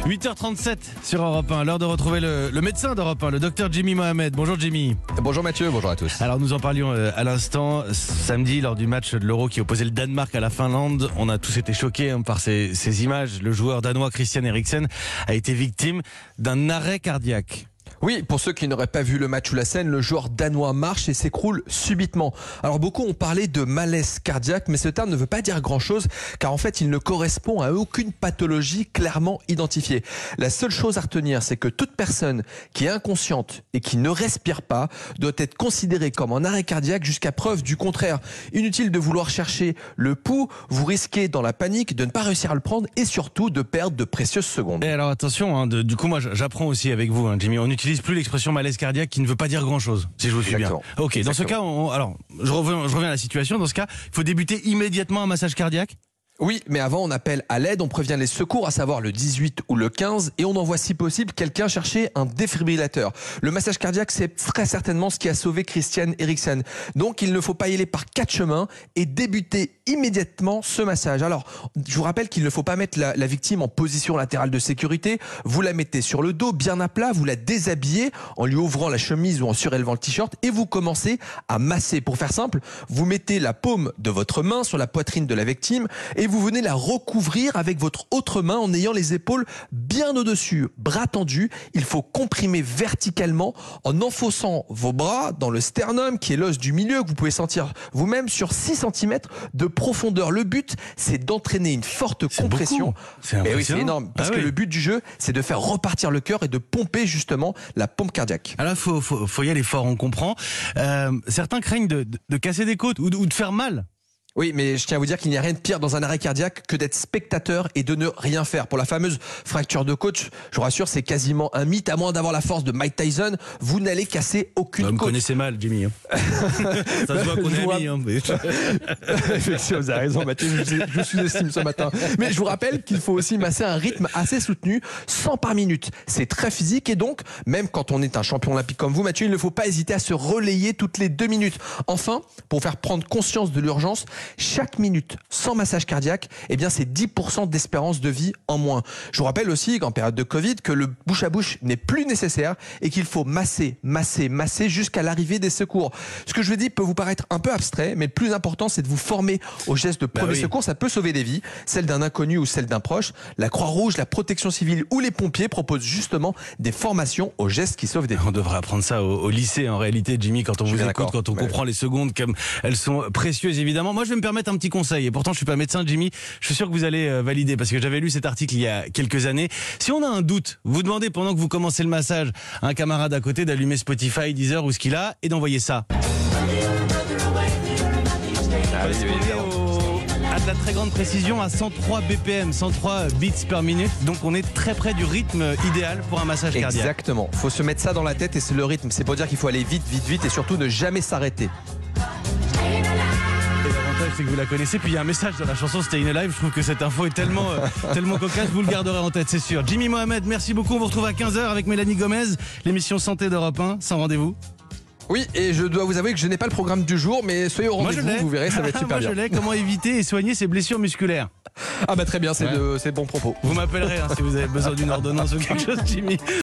8h37 sur Europe 1, l'heure de retrouver le médecin d'Europe 1, le docteur Jimmy Mohamed. Bonjour Jimmy. Bonjour Mathieu, bonjour à tous. Alors nous en parlions à l'instant, samedi lors du match de l'Euro qui opposait le Danemark à la Finlande. On a tous été choqués par ces images. Le joueur danois Christian Eriksen a été victime d'un arrêt cardiaque. Oui, pour ceux qui n'auraient pas vu le match ou la scène, le joueur danois marche et s'écroule subitement. Alors beaucoup ont parlé de malaise cardiaque, mais ce terme ne veut pas dire grand-chose, car en fait il ne correspond à aucune pathologie clairement identifiée. La seule chose à retenir, c'est que toute personne qui est inconsciente et qui ne respire pas doit être considérée comme en arrêt cardiaque jusqu'à preuve du contraire. Inutile de vouloir chercher le pouls, vous risquez dans la panique de ne pas réussir à le prendre et surtout de perdre de précieuses secondes. Et alors attention, du coup moi j'apprends aussi avec vous, Jimmy, on n'utilise plus l'expression malaise cardiaque qui ne veut pas dire grand chose, si je vous suis bien. Ok, dans ce cas, alors je reviens à la situation. Dans ce cas, il faut débuter immédiatement un massage cardiaque. Oui, mais avant on appelle à l'aide, on prévient les secours, à savoir le 18 ou le 15, et on envoie si possible quelqu'un chercher un défibrillateur. Le massage cardiaque, c'est très certainement ce qui a sauvé Christian Eriksen. Donc il ne faut pas y aller par 4 chemins et débuter immédiatement ce massage. Alors, je vous rappelle qu'il ne faut pas mettre la victime en position latérale de sécurité. Vous la mettez sur le dos, bien à plat, vous la déshabillez en lui ouvrant la chemise ou en surélevant le t-shirt et vous commencez à masser. Pour faire simple, vous mettez la paume de votre main sur la poitrine de la victime et vous venez la recouvrir avec votre autre main en ayant les épaules bien au-dessus, bras tendus. Il faut comprimer verticalement en enfonçant vos bras dans le sternum, qui est l'os du milieu, que vous pouvez sentir vous-même sur 6 cm de profondeur. Le but, c'est d'entraîner une forte compression. C'est impressionnant. Oui, c'est énorme, parce que le but du jeu, c'est de faire repartir le cœur et de pomper justement la pompe cardiaque. Alors, faut y aller fort, on comprend. Certains craignent de casser des côtes ou de faire mal. Oui, mais je tiens à vous dire qu'il n'y a rien de pire dans un arrêt cardiaque que d'être spectateur et de ne rien faire. Pour la fameuse fracture de côte, je vous rassure, c'est quasiment un mythe. À moins d'avoir la force de Mike Tyson, vous n'allez casser aucune côte. Vous me connaissez mal, Jimmy. Ça se voit qu'on est amis. Effectivement, vous avez raison, Mathieu, je vous sous-estime ce matin. Mais je vous rappelle qu'il faut aussi masser un rythme assez soutenu, 100 par minute. C'est très physique et donc, même quand on est un champion olympique comme vous, Mathieu, il ne faut pas hésiter à se relayer toutes les 2 minutes. Enfin, pour faire prendre conscience de l'urgence, chaque minute sans massage cardiaque, eh bien c'est 10% d'espérance de vie en moins. Je vous rappelle aussi qu'en période de Covid, que le bouche à bouche n'est plus nécessaire et qu'il faut masser jusqu'à l'arrivée des secours. Ce que je vous dis peut vous paraître un peu abstrait, mais le plus important, c'est de vous former aux gestes de premier secours. Ça peut sauver des vies, celle d'un inconnu ou celle d'un proche. La Croix-Rouge, la Protection civile ou les pompiers proposent justement des formations aux gestes qui sauvent des vies. On devrait apprendre ça au lycée en réalité, Jimmy, quand on vous écoute, quand on comprend les secondes comme elles sont précieuses évidemment. Moi je vais me permettre un petit conseil, et pourtant je suis pas médecin, Jimmy, je suis sûr que vous allez valider, parce que j'avais lu cet article il y a quelques années. Si on a un doute, vous demandez pendant que vous commencez le massage à un camarade à côté d'allumer Spotify, Deezer ou ce qu'il a, et d'envoyer ça. À de la très grande précision, à 103 BPM, 103 beats per minute, donc on est très près du rythme idéal pour un massage cardiaque. Exactement, faut se mettre ça dans la tête et c'est le rythme, c'est pour dire qu'il faut aller vite et surtout ne jamais s'arrêter. C'est que vous la connaissez, puis il y a un message dans la chanson Stayin' Alive. Je trouve que cette info est tellement cocasse, vous le garderez en tête, c'est sûr. Jimmy Mohamed, merci beaucoup. On vous retrouve à 15h avec Mélanie Gomez, l'émission Santé d'Europe 1, sans rendez-vous. Oui, et je dois vous avouer que je n'ai pas le programme du jour, mais soyez au rendez-vous, vous verrez, ça va être super bien. Moi je l'ai, comment éviter et soigner ses blessures musculaires. Ah bah très bien, c'est bon propos. Vous m'appellerez si vous avez besoin d'une ordonnance ou quelque chose, Jimmy.